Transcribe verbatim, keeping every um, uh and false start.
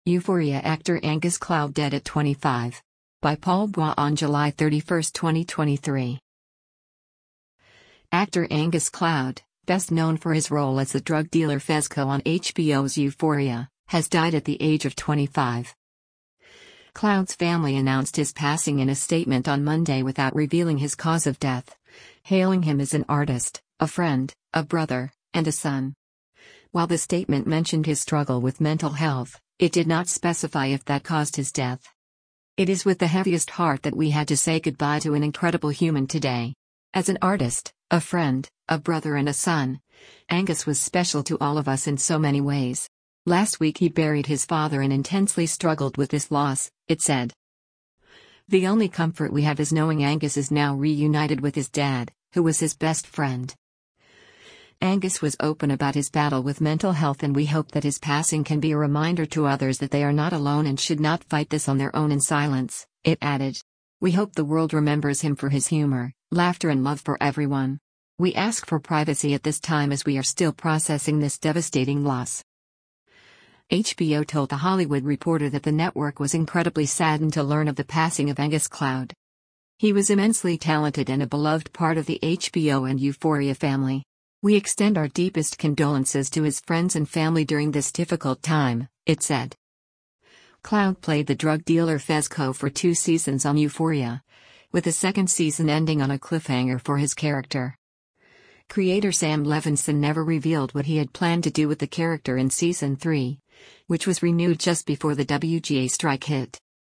Euphoria actor Angus Cloud dead at twenty-five. By Paul Bois on July thirty-first, twenty twenty-three. Actor Angus Cloud, best known for his role as the drug dealer Fezco on H B O's Euphoria, has died at the age of twenty-five. Cloud's family announced his passing in a statement on Monday without revealing his cause of death, hailing him as an artist, a friend, a brother, and a son. While the statement mentioned his struggle with mental health, it did not specify if that caused his death. It is with the heaviest heart that we had to say goodbye to an incredible human today. As an artist, a friend, a brother and a son, Angus was special to all of us in so many ways. Last week he buried his father and intensely struggled with this loss, it said. The only comfort we have is knowing Angus is now reunited with his dad, who was his best friend. Angus was open about his battle with mental health, and we hope that his passing can be a reminder to others that they are not alone and should not fight this on their own in silence, it added. We hope the world remembers him for his humor, laughter and love for everyone. We ask for privacy at this time as we are still processing this devastating loss. H B O told The Hollywood Reporter that the network was incredibly saddened to learn of the passing of Angus Cloud. He was immensely talented and a beloved part of the H B O and Euphoria family. We extend our deepest condolences to his friends and family during this difficult time, it said. Cloud played the drug dealer Fezco for two seasons on Euphoria, with the second season ending on a cliffhanger for his character. Creator Sam Levinson never revealed what he had planned to do with the character in season three, which was renewed just before the W G A strike hit.